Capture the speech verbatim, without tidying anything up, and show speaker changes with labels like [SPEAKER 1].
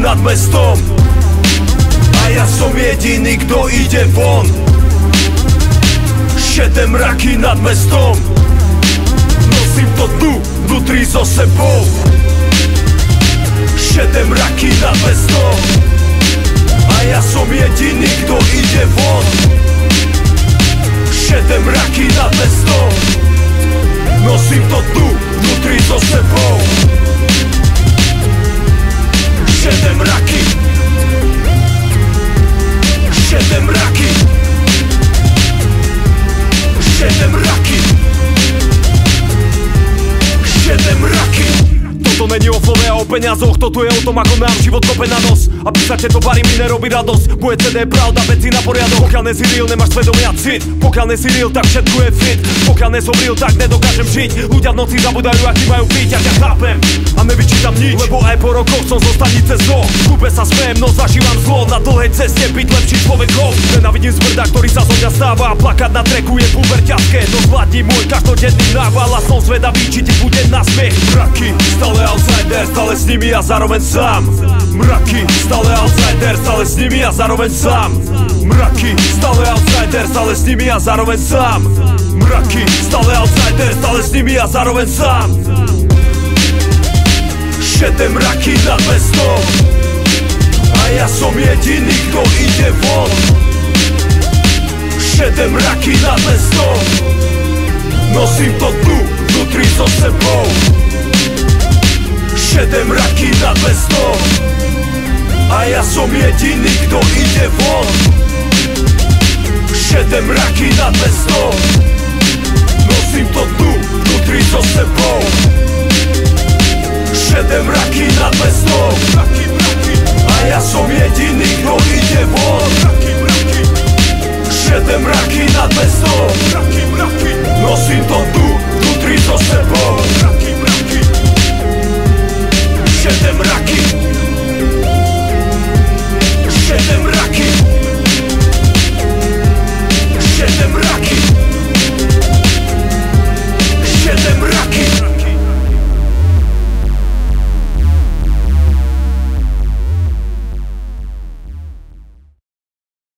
[SPEAKER 1] nad mestom. A ja som jediný, kto ide von. Šedé mraky nad mestom. Nosím to tu, vnútri so sebou. Šedé mraky nad mestom. A ja som jediný, kto ide von. Šedé mraky nad mestom. Nosím to tu, vnútri so sebou. Šedé mraky. Šedé mraky. Šedé mraky. Šedé mraky. Toto není o slove a o peniazoch, toto je o tom, ako nám život kope na nos. A písať tieto bary mi nerobí radosť. Moje cé dé je pravda, veci na poriadok. Pokiaľ nesi real, nemáš svedomia cit. Pokiaľ nesi real, tak všetko je fit. Pokiaľ nesom real, tak nedokážem žiť. Ľudia v noci zabudajú, aký majú byť. Ja ťa chápem a nevyčítam nič, lebo aj po rokoch som zo stanice zlo. V kúpe sa smejem, no zažívam zlo. Na dlhej ceste byť lepší človekov. Nenávidím zmrda, ktorý sa zo mňa stáva. A plakať na treku je puberťacké. No zvládni môj každodenný nával. A som zvedavý, či ti bude na smiech. Mraky, stále outsider, stále s nimi a zároveň sám. Mraky, stále outsider, stále s nimi a zároveň sám. Mraky, stále outsider, stále s nimi a zároveň sám. Mraky, stále outsider, stále s nimi a zároveň sám. Šedé mraky nad mestom. A ja som jediný, kto ide von. Šedé mraky nad mestom. Nosím to tu, vnútri so sebou. Šedé mraky nad mestom. A ja som jediný, kto ide von. Šedé mraky nad mestom. Nosím to tu, vnútri so sebou. Šedé mraky nad mestom. A ja som jediný, kto ide von.